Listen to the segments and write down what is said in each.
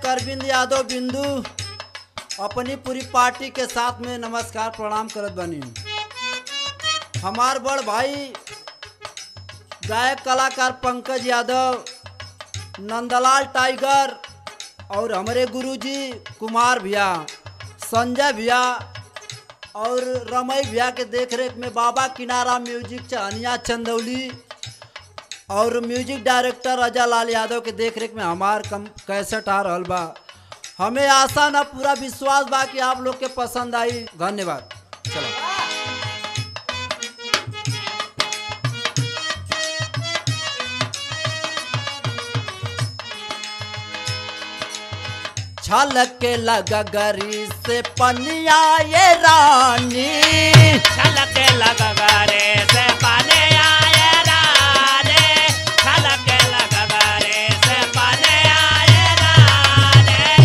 गायक अरविंद यादव बिंदु अपनी पूरी पार्टी के साथ में नमस्कार प्रणाम करत बनी। हमार बड़ भाई गायक कलाकार पंकज यादव, नंदलाल टाइगर और हमारे गुरुजी कुमार भैया, संजय भैया और रमई भैया के देखरेख में बाबा किनारा म्यूजिक चहनिया चंदौली और म्यूजिक डायरेक्टर अजय लाल यादव के देखरेख में हमार कैसेट आ रहल बा। हमें आशा न पूरा विश्वास बा कि आप लोग के पसंद आई। धन्यवाद। चलो छलक के लगा गरी से पनिया ये रानी, छलक के लगा गरे से पनिया ये रानी, छलक के लगा गरे से पनिया ये रानी।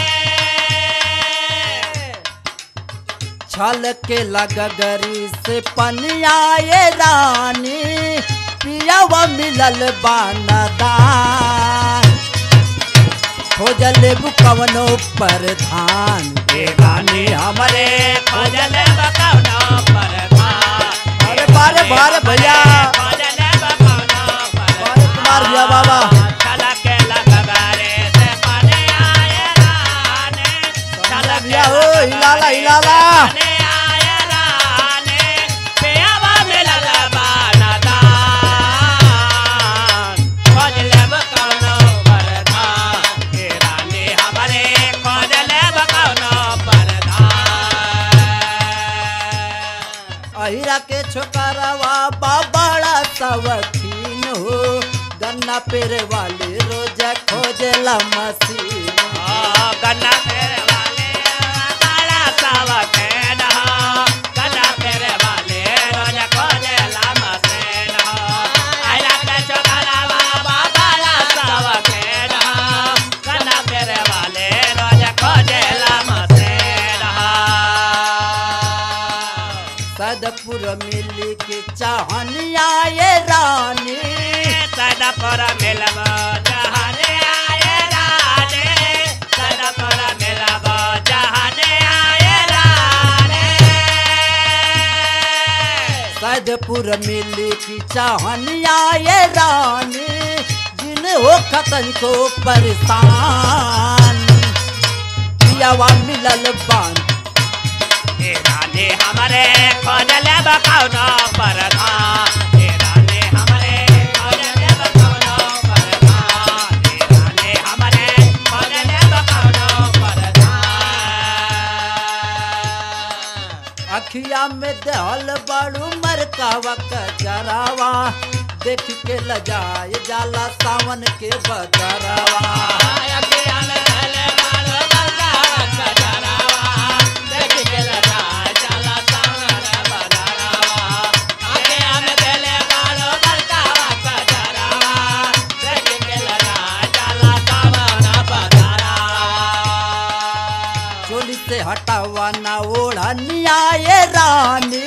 छलक के लगा गरी से पनिया ये रानी, पियावा मिलल बानदान, खोजल कवनो प्रधान, रानी हमारे खोजल कवनो प्रधान। अरे बारे बारे भैया, खोजल कवनो बारे कुमार भैया बाबा। छलक के लगा गरे से पनिया ये रानी, छलक भैया हो हिलाला हिलाला। अहिरा के छोकरवा बाबड़ा सवखीन हो, गन्ना पेरे वाले रोज खोजला मसीन। गन्ना पेरे वाले बाबड़ा सवखीन हो, गन्ना पेरे वाले रोज खोजला मसीन। अहिरा के छोकरवा बाबड़ा सवखीन हो, गन्ना पेरे वाले रोज खोजला मसीन। सदपुर मिली के चाहनिया ये रानी, सदपुर मिलब जहाने आए रानी, सदपुर मिलब जहाने आए रानी। सदपुर मिली की चाहनिया ये रानी, जिन हो खतन को परेशान, पियावा मिलल बान, रानी हमारे खोजल कवनो प्रधान, रानी हमारे खोजल कवनो प्रधान, रानी हमारे खोजल कवनो प्रधान। अखिया में दहल बड़ू मरकावा कजरावा, देख के लजाए जाला सावन के बजरावा। चोली से हटावा ना ओढ़निया ये रानी,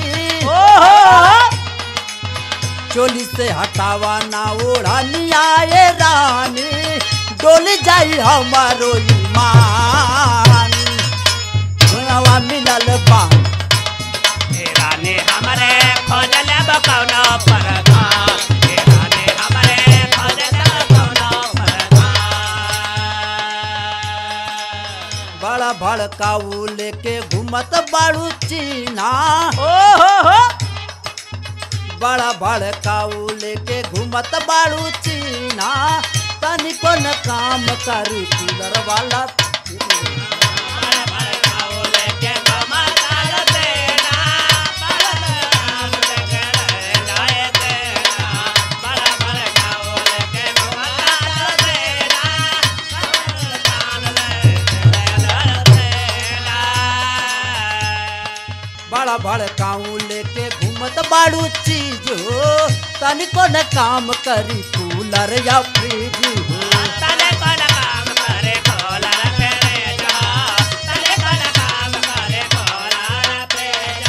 चोली से हटावा ना ओढ़निया ये रानी, डोली जाई हमारो ईमान, धुआवा मिलल बान, रानी हमारे खोजल कवनो प्रधान, रानी हमारे खोजल कवनो प्रधान। बड़ा भड़काऊ लेके घूमत बाड़ू चीना, बड़ा भड़काऊ लेके घूमत बाड़ू चीना, तनिको न काम करू कूलर वाला। बड़ा भड़काऊ लेके घूमत बाड़ू चीज हो, तनिको न काम करी कूलर या फ्रिज हो। तनिको न काम करे कूलर फ्रिज हो, तनिको न काम करे कूलर फ्रिज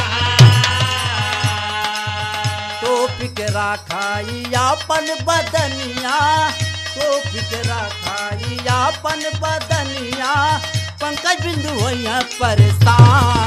हो। टोपी के राखाई अपन बदनिया, टोपी के राखाई अपन बदनिया पंकज बिंदु होइया परेशान